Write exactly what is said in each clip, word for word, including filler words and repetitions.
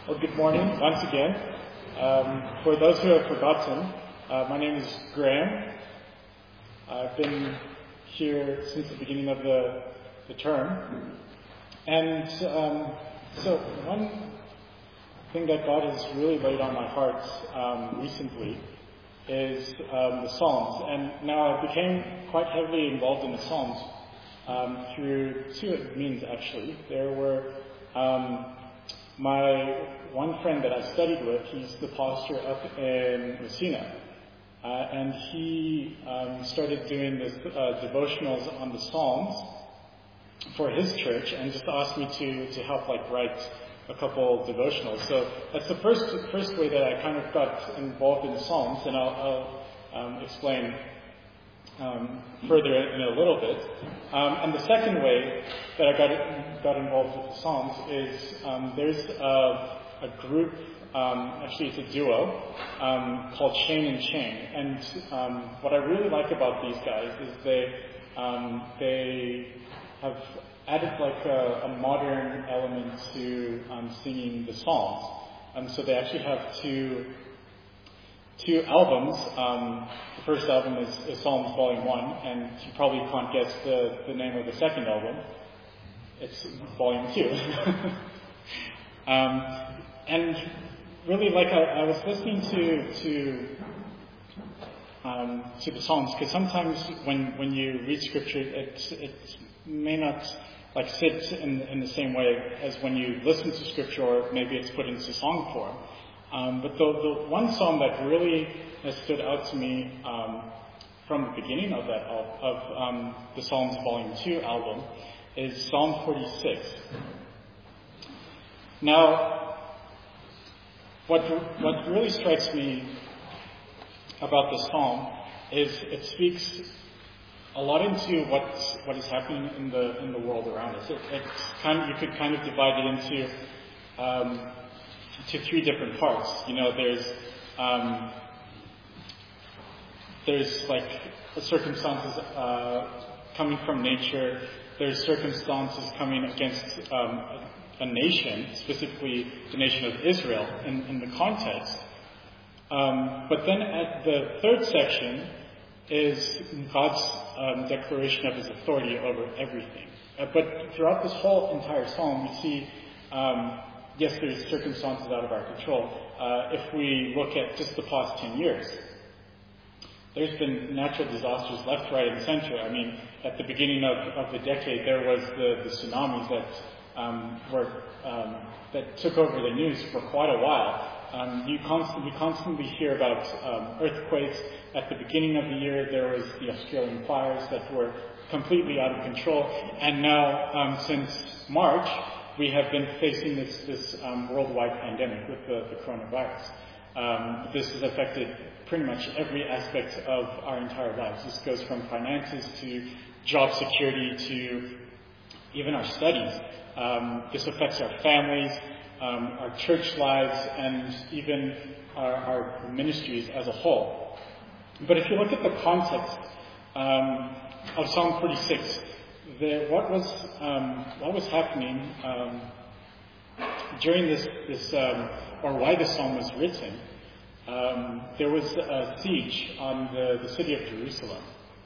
Well, good morning once again. Um, for those who have forgotten, uh, my name is Graham. I've been here since the beginning of the, the term. And um, so one thing that God has really laid on my heart um, recently is um, the Psalms. And now I became quite heavily involved in the Psalms um, through two means, actually. There were um, my one friend that I studied with, he's the pastor up in Messina. Uh, and he um, started doing this uh, devotionals on the Psalms for his church and just asked me to, to help like write a couple devotionals. So that's the first first way that I kind of got involved in the Psalms, and I'll, I'll um, explain um, further in a little bit. Um, and the second way that I got got involved with the Psalms is um, there's a, a group, um, actually it's a duo, um, called Shane and Chain. And um, what I really like about these guys is they um, they have added like a, a modern element to um, singing the Psalms. Um, so they actually have two two albums. Um, the first album is, is Psalms Volume One, and you probably can't guess the, the name of the second album. It's Volume Two. um, and really, like I, I was listening to to um, to the Psalms, because sometimes when when you read Scripture, it it may not like sit in, in the same way as when you listen to Scripture, or maybe it's put into song form. Um, but the, the one psalm that really has stood out to me um, from the beginning of that al- of um, the Psalms Volume Two album is Psalm forty-six. Now, what what really strikes me about this psalm is it speaks a lot into what what is happening in the in the world around us. It, it's kind of, you could kind of divide it into um, to three different parts. You know, there's um, there's like circumstances uh, coming from nature. There's circumstances coming against um, a, a nation, specifically the nation of Israel, in, in the context. Um, but then at the third section is God's um, declaration of His authority over everything. Uh, but throughout this whole entire psalm, we see, um, yes, there's circumstances out of our control. Uh, if we look at just the past ten years, there's been natural disasters left, right, and center. I mean, at the beginning of, of the decade, there was the, the tsunamis that um, were um, that took over the news for quite a while. Um, you constantly, we constantly hear about um, earthquakes. At the beginning of the year, there was the Australian fires that were completely out of control. And now, um, since March, we have been facing this, this um, worldwide pandemic with the, the coronavirus. Um, this has affected pretty much every aspect of our entire lives. This goes from finances to job security to even our studies. Um, this affects our families, um, our church lives, and even our, our ministries as a whole. But if you look at the context um, of Psalm forty-six, the, what was um, what was happening um, during this this um, or why the psalm was written? Um, there was a siege on the, the city of Jerusalem.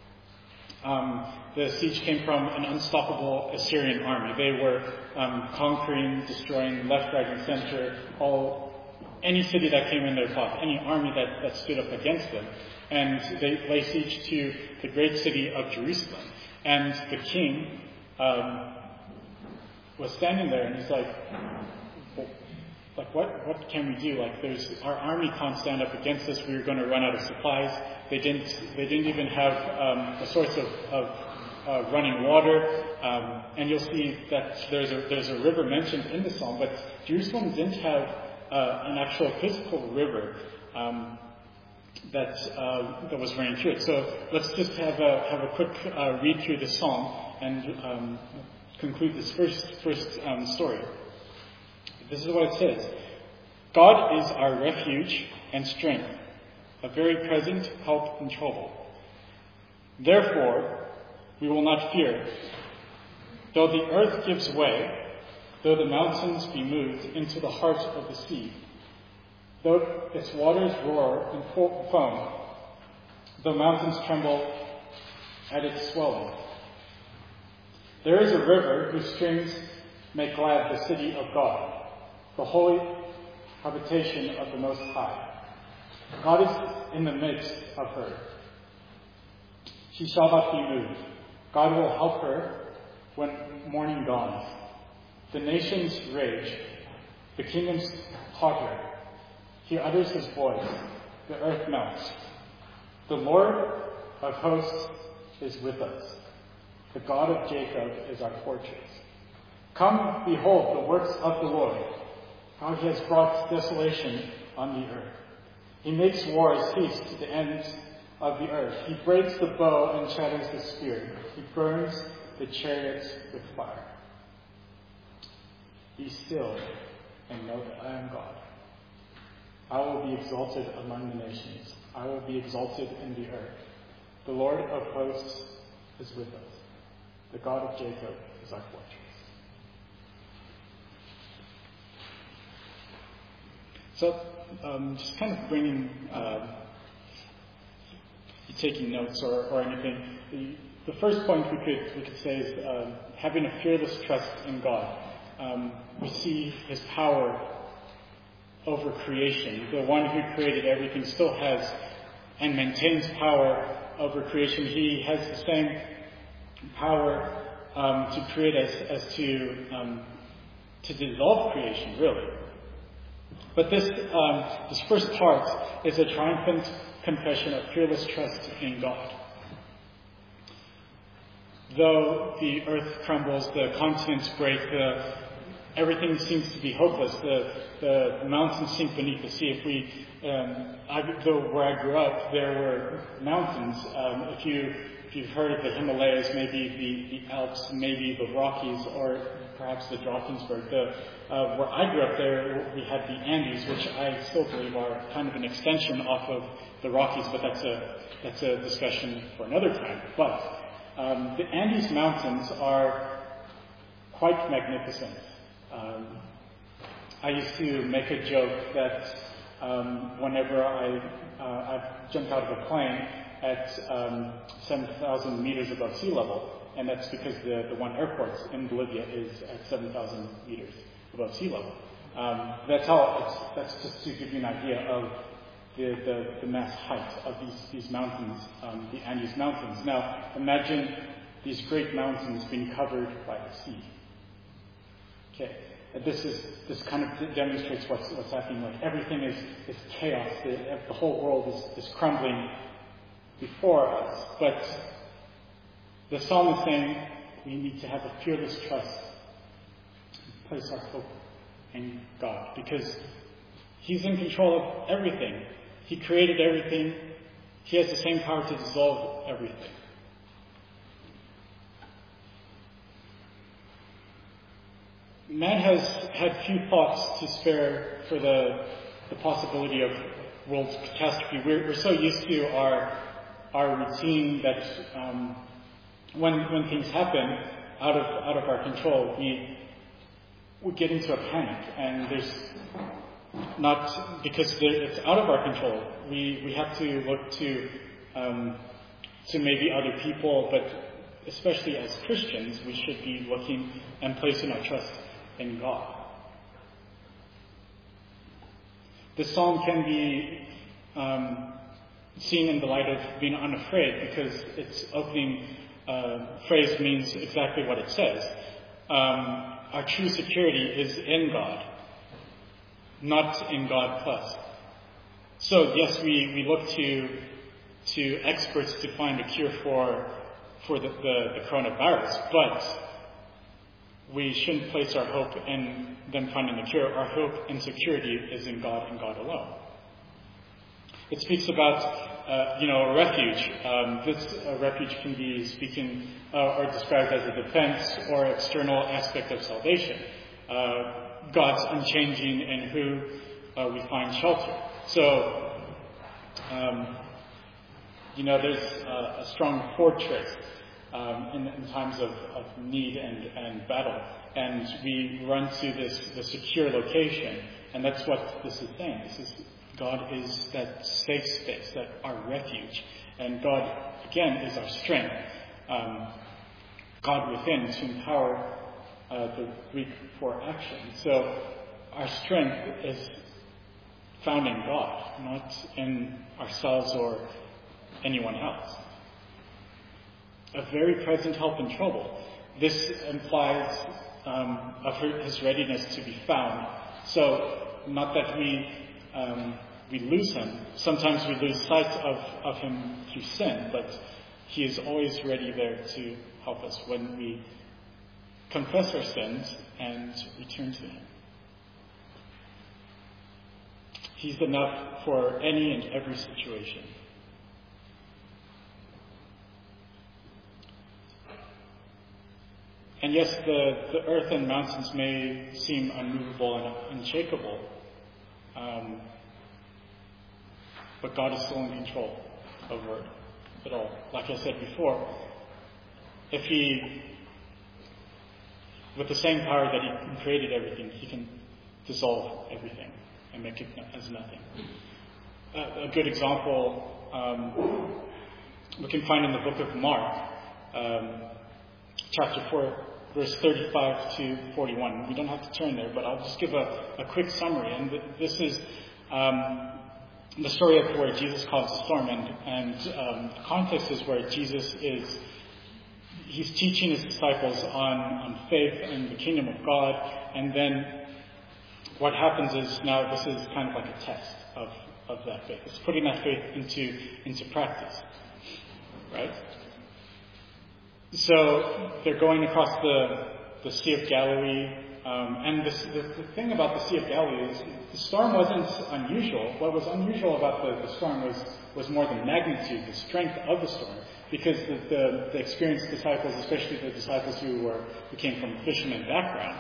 Um, the siege came from an unstoppable Assyrian army. They were um, conquering, destroying left, right, and center, all any city that came in their path, any army that, that stood up against them. And they lay siege to the great city of Jerusalem. And the king um, was standing there, and he's like, well, like what what can we do? Like, there's our army can't stand up against us. We're going to run out of supplies. They didn't they didn't even have um, a source of, of uh, running water. Um, and you'll see that there's a there's a river mentioned in the psalm, but Jerusalem didn't have uh, an actual physical river um, that uh, that was running through it. So let's just have a have a quick uh, read through the psalm and um, conclude this first first um, story. This is what it says: God is our refuge and strength, a very present help in trouble. Therefore, we will not fear. Though the earth gives way, though the mountains be moved into the heart of the sea, though its waters roar and foam, though mountains tremble at its swelling. There is a river whose streams make glad the city of God, the holy habitation of the Most High. God is in the midst of her. She shall not be moved. God will help her when morning dawns. The nations rage. The kingdoms totter. He utters his voice. The earth melts. The Lord of hosts is with us. The God of Jacob is our fortress. Come, behold the works of the Lord, how he has brought desolation on the earth. He makes wars cease to the ends of the earth. He breaks the bow and shatters the spear. He burns the chariots with fire. Be still and know that I am God. I will be exalted among the nations. I will be exalted in the earth. The Lord of hosts is with us. The God of Jacob is our fortress. So, um, just kind of bringing, uh, you taking notes or, or anything. The, the first point we could we could say is uh, having a fearless trust in God. Um, we see His power over creation. The one who created everything still has and maintains power over creation. He has the same power um, to create as, as to um, to dissolve creation, really. But this um, this first part is a triumphant confession of fearless trust in God. Though the earth crumbles, the continents break, the, everything seems to be hopeless. The, the mountains sink beneath the sea. If we, um, I, though where I grew up, there were mountains. Um, if you if you've heard of the Himalayas, maybe the, the Alps, maybe the Rockies, or perhaps the Drakensberg. The, uh, where I grew up, there we had the Andes, which I still believe are kind of an extension off of the Rockies, but that's a that's a discussion for another time. But um, the Andes Mountains are quite magnificent. Um, I used to make a joke that um, whenever I uh, I've jumped out of a plane at um, seven thousand meters above sea level, and that's because the, the one airport in Bolivia is at seven thousand meters above sea level. Um, that's how. It's, that's just to give you an idea of the, the, the mass height of these these mountains, um, the Andes Mountains. Now, imagine these great mountains being covered by the sea. Okay, and this is this kind of demonstrates what's what's happening. Like everything is is chaos. The, the whole world is is crumbling before us. But the psalm is saying we need to have a fearless trust, place our hope in God, because He's in control of everything. He created everything. He has the same power to dissolve everything. Man has had few thoughts to spare for the the possibility of world catastrophe. We're, we're so used to our our routine that um, when when things happen out of out of our control, we we get into a panic, and there's not because it's out of our control. We we have to look to um, to maybe other people, but especially as Christians, we should be looking and placing our trust in God. This psalm can be um, seen in the light of being unafraid, because its opening uh, phrase means exactly what it says. Um, our true security is in God, not in God plus. So yes, we, we look to to experts to find a cure for for the, the, the coronavirus, but we shouldn't place our hope in them finding the cure. Our hope and security is in God and God alone. It speaks about, uh, you know, a refuge. Um, this uh, refuge can be speaking uh, or described as a defense or external aspect of salvation. Uh, God's unchanging in who uh, we find shelter. So, um, you know, there's uh, a strong fortress um, in, in times of, of need and, and battle. and we run to this the secure location. And that's what this is saying. This is God is that safe space, that our refuge. And God, again, is our strength. Um, God within to empower uh, the weak for action. So our strength is found in God, not in ourselves or anyone else. A very present help in trouble. This implies um, of his readiness to be found. So not that we um, we lose him. Sometimes we lose sight of, of him through sin, but he is always ready there to help us when we confess our sins and return to him. He's enough for any and every situation. And yes, the, the earth and mountains may seem unmovable and unshakable, um, but God is still in control over it all. Like I said before, if he, with the same power that he created everything, he can dissolve everything and make it as nothing. Uh, a good example um, we can find in the book of Mark, um, chapter four, verse thirty-five to forty-one. We don't have to turn there, but I'll just give a, a quick summary. And th- this is um, the story of where Jesus calms the storm. And, and um, the context is where Jesus is, he's teaching his disciples on, on faith and the kingdom of God. And then what happens is now this is kind of like a test of, of that faith. It's putting that faith into, into practice. Right? So they're going across the, the Sea of Galilee, um, and this, the, the thing about the Sea of Galilee is the storm wasn't unusual. What was unusual about the, the storm was, was more the magnitude, the strength of the storm, because the, the, the experienced disciples, especially the disciples who were who came from a fisherman background,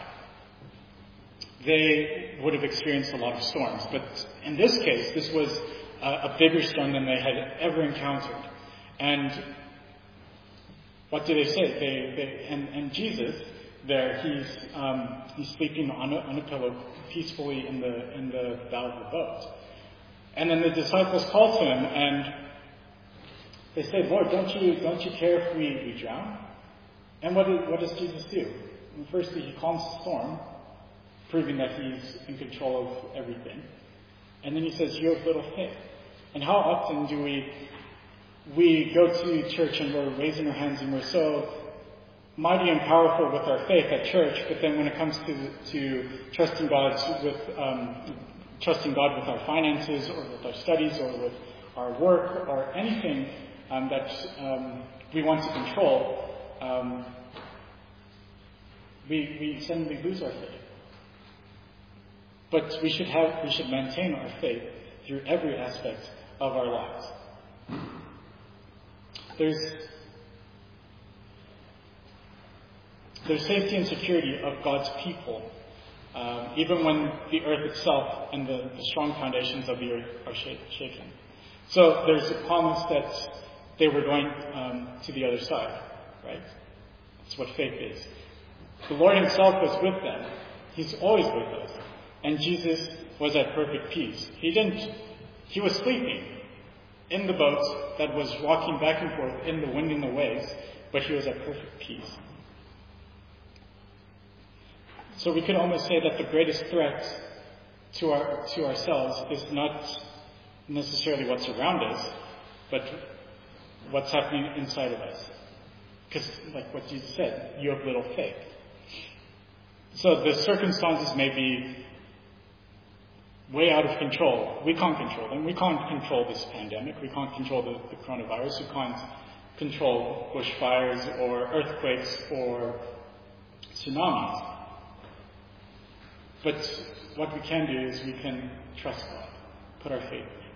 they would have experienced a lot of storms. But in this case, this was a, a bigger storm than they had ever encountered, and what do they say? They, they and, and Jesus, there, he's um, he's sleeping on a, on a pillow peacefully in the in the bow of the boat. And then the disciples call to him and they say, "Lord, don't you don't you care if we, we drown?" And what, what does Jesus do? And firstly, he calms the storm, proving that he's in control of everything. And then he says, "You have little faith." And how often do we we go to church and we're raising our hands and we're so mighty and powerful with our faith at church, but then when it comes to to trusting God with um, trusting God with our finances or with our studies or with our work or anything um, that um, we want to control, um, we we suddenly lose our faith. But we should have we should maintain our faith through every aspect of our lives. There's there's safety and security of God's people, um, even when the earth itself and the, the strong foundations of the earth are shaken. So there's a promise that they were going um, to the other side, right? That's what faith is. The Lord himself was with them. He's always with us. And Jesus was at perfect peace. He didn't, he was sleeping in the boat that was rocking back and forth in the wind and the waves, but he was at perfect peace. So we could almost say that the greatest threat to our to ourselves is not necessarily what's around us, but what's happening inside of us. Because, like what Jesus said, you have little faith. So the circumstances may be way out of control. We can't control them. We can't control this pandemic. We can't control the, the coronavirus. We can't control bushfires or earthquakes or tsunamis. But what we can do is we can trust God, put our faith in Him.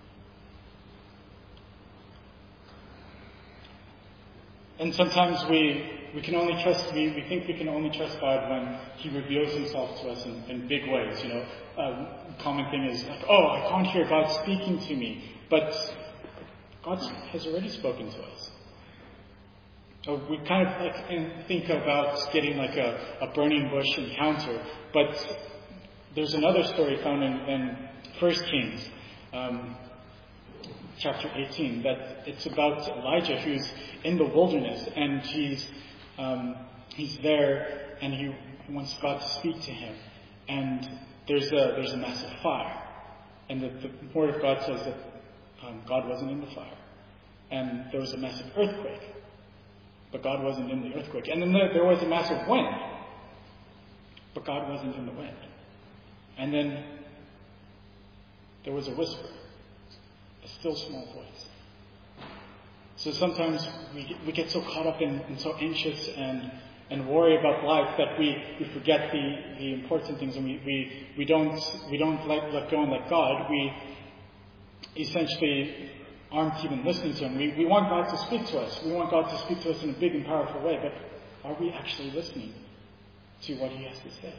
And sometimes we we can only trust, we, we think we can only trust God when He reveals Himself to us in, in big ways. You know, a common thing is like, oh, I can't hear God speaking to me. But God has already spoken to us. Or we kind of like and think about getting like a, a burning bush encounter, but there's another story found in, in First Kings, um, chapter eighteen, that it's about Elijah who's in the wilderness, and he's um, he's there, and he wants God to speak to him, and there's a there's a massive fire, and the, the word of God says that um, God wasn't in the fire, and there was a massive earthquake. But God wasn't in the earthquake. And then there, there was a massive wind. But God wasn't in the wind. And then there was a whisper. A still small voice. So sometimes we get, we get so caught up in, and so anxious and, and worry about life that we, we forget the, the important things, and we, we, we don't we don't let, let go and let God. We essentially aren't even listening to him. We, we want God to speak to us. We want God to speak to us in a big and powerful way, but are we actually listening to what he has to say?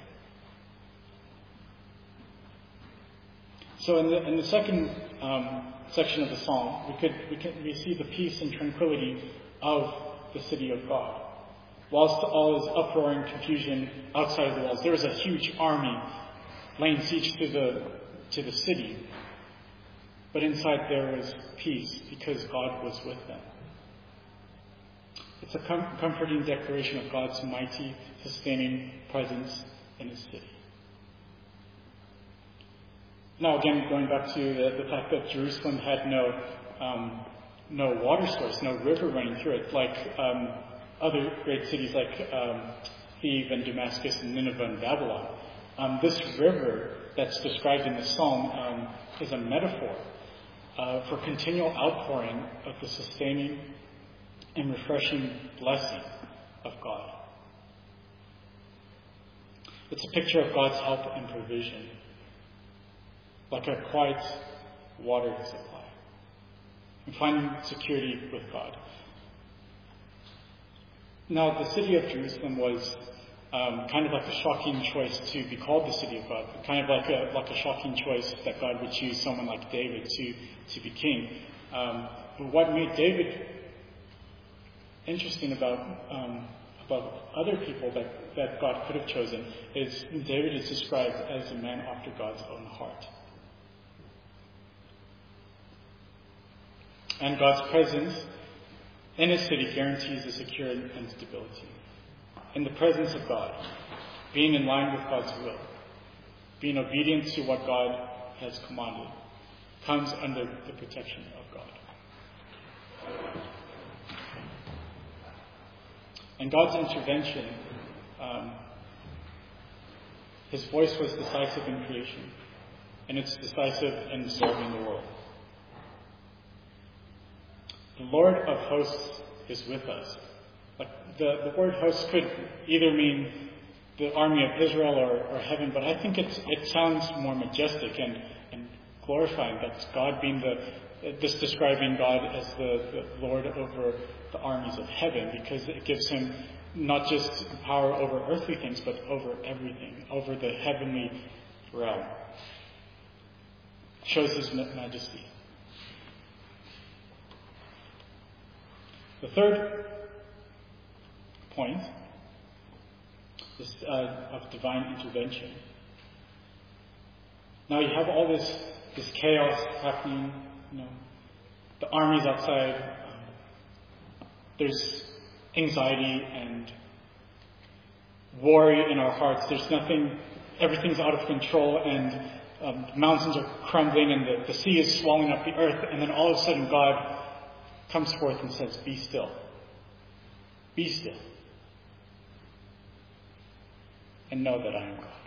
So in the in the second um, section of the psalm, we could we could we see the peace and tranquility of the city of God. Whilst all is uproar and confusion outside of the walls, there was a huge army laying siege to the to the city. But inside there was peace because God was with them. It's a com- comforting declaration of God's mighty, sustaining presence in his city. Now again, going back to the, the fact that Jerusalem had no um, no water source, no river running through it, like um, other great cities like um, Thebes and Damascus and Nineveh and Babylon. Um, this river that's described in the psalm um, is a metaphor Uh, for continual outpouring of the sustaining and refreshing blessing of God. It's a picture of God's help and provision, like a quiet water supply, and finding security with God. Now, the city of Jerusalem was Um, kind of like a shocking choice to be called the city of God. Kind of like a like a shocking choice that God would choose someone like David to, to be king. Um, but what made David interesting about um, about other people that, that God could have chosen is David is described as a man after God's own heart. And God's presence in his city guarantees the security and stability. In the presence of God, being in line with God's will, being obedient to what God has commanded, comes under the protection of God. And God's intervention, um, his voice was decisive in creation, and it's decisive in serving the world. The Lord of hosts is with us. Like the, the word host could either mean the army of Israel or, or heaven, but I think it's, it sounds more majestic and, and glorifying. That's God being the, this describing God as the, the Lord over the armies of heaven, because it gives him not just power over earthly things, but over everything, over the heavenly realm. Shows his majesty. The third point is uh, of divine intervention. Now you have all this this chaos happening, you know, the armies outside. Um, there's anxiety and worry in our hearts. There's nothing. Everything's out of control, and um, mountains are crumbling, and the, the sea is swallowing up the earth. And then all of a sudden, God comes forth and says, "Be still. Be still. And know that I am God."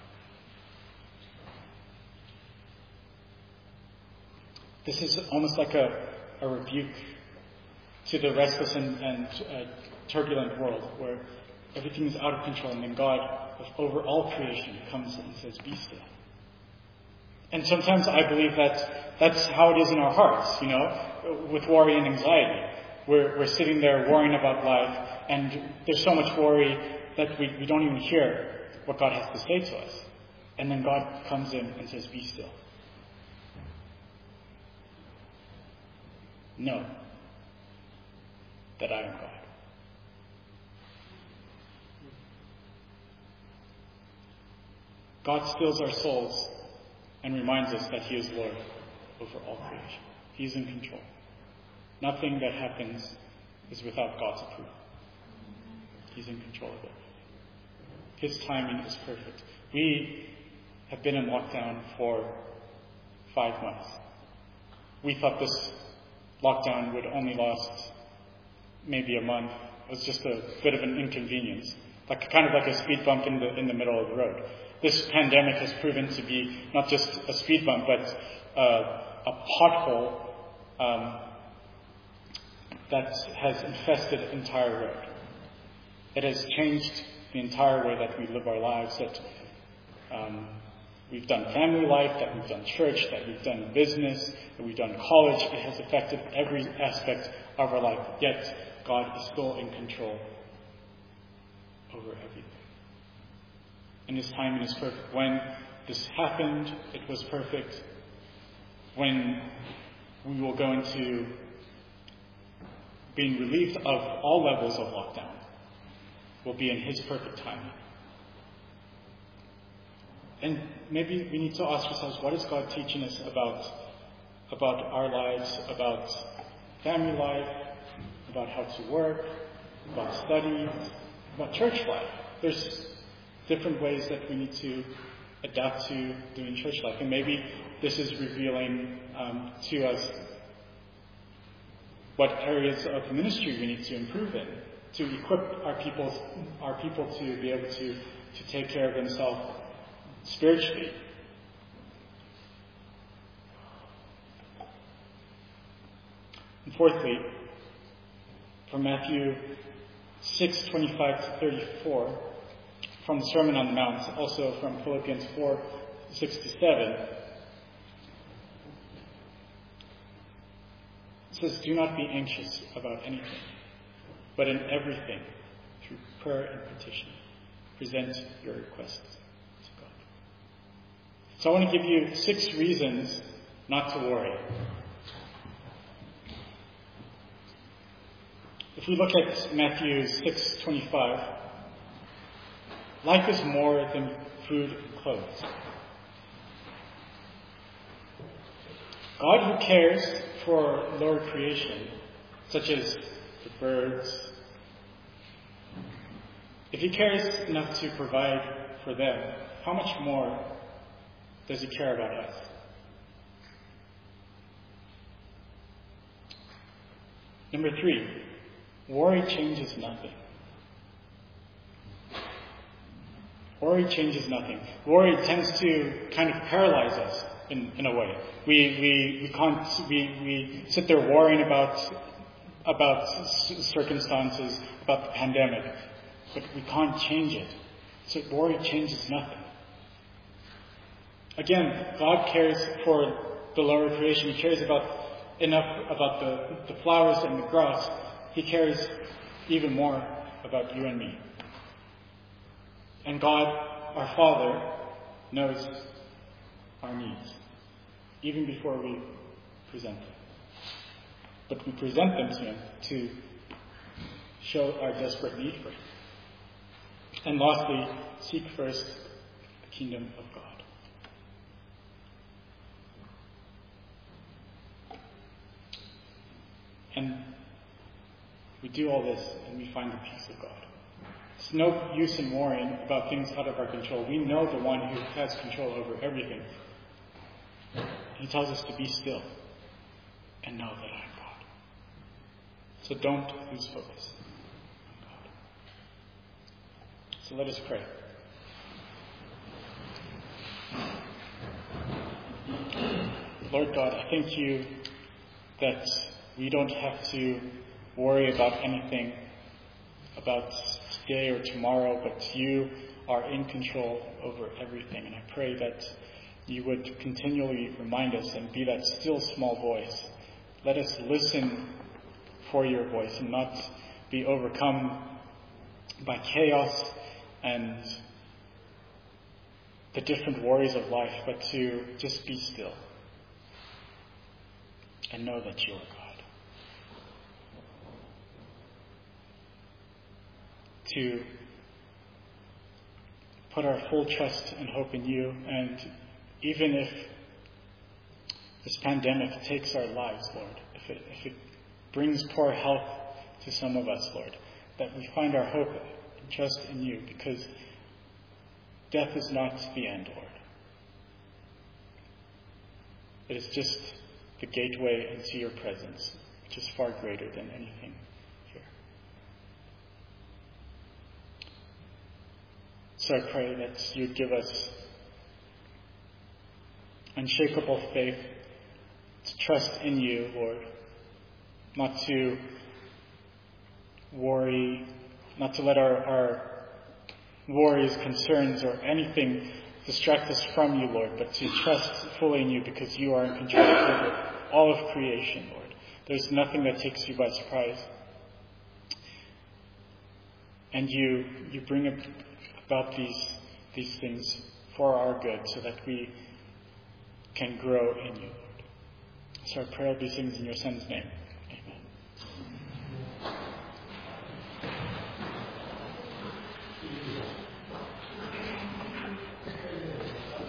This is almost like a, a rebuke to the restless and, and uh, turbulent world where everything is out of control, and then God, over all creation, comes and says, "Be still." And sometimes I believe that that's how it is in our hearts, you know, with worry and anxiety. We're, we're sitting there worrying about life, and there's so much worry that we, we don't even hear what God has to say to us. And then God comes in and says, "Be still. Know that I am God." God stills our souls and reminds us that he is Lord over all creation. He's in control. Nothing that happens is without God's approval. He's in control of it. His timing is perfect. We have been in lockdown for five months. We thought this lockdown would only last maybe a month. It was just a bit of an inconvenience, like kind of like a speed bump in the in the middle of the road. This pandemic has proven to be not just a speed bump, but uh, a pothole um, that has infested the entire road. It has changed the entire way that we live our lives, that um, we've done family life, that we've done church, that we've done business, that we've done college. It has affected every aspect of our life. Yet, God is still in control over everything. And his timing is perfect. When this happened, it was perfect. When we will go into being relieved of all levels of lockdown, will be in his perfect timing. And maybe we need to ask ourselves, what is God teaching us about, about our lives, about family life, about how to work, about study, about church life? There's different ways that we need to adapt to doing church life. And maybe this is revealing um, to us what areas of ministry we need to improve in, to equip our people, our people to be able to, to take care of themselves spiritually. And fourthly, from Matthew six twenty-five to thirty-four, from the Sermon on the Mount, also from Philippians four six to seven, it says, "Do not be anxious about anything, but in everything, through prayer and petition, present your requests to God." So I want to give you six reasons not to worry. If we look at Matthew six twenty-five, life is more than food and clothes. God, who cares for lower creation, such as the birds, if he cares enough to provide for them, how much more does he care about us? Number three, worry changes nothing. Worry changes nothing. Worry tends to kind of paralyze us in, in a way. We we we can't we, we sit there worrying about about circumstances, about the pandemic, but we can't change it. So worry changes nothing. Again, God cares for the lower creation. He cares about enough about the, the flowers and the grass. He cares even more about you and me. And God, our Father, knows our needs, even before we present them. But we present them to him to show our desperate need for him. And lastly, seek first the kingdom of God. And we do all this and we find the peace of God. It's no use in worrying about things out of our control. We know the one who has control over everything. He tells us to be still and know that I am God. So don't lose focus on God. So let us pray. Lord God, I thank you that we don't have to worry about anything about today or tomorrow, but you are in control over everything. And I pray that you would continually remind us and be that still small voice. Let us listen for your voice and not be overcome by chaos and the different worries of life, but to just be still and know that you are God. To put our full trust and hope in you. And even if this pandemic takes our lives, Lord, if it, if it brings poor health to some of us, Lord, that we find our hope and trust in you, because death is not the end, Lord. It is just the gateway into your presence, which is far greater than anything here. So I pray that you give us unshakable faith to trust in you, Lord, not to worry, not to let our, our worries, concerns, or anything distract us from you, Lord, but to trust fully in you, because you are in control over all of creation, Lord. There's nothing that takes you by surprise. And you you bring about these these things for our good, so that we can grow in you, Lord. So I pray all these things in your Son's name.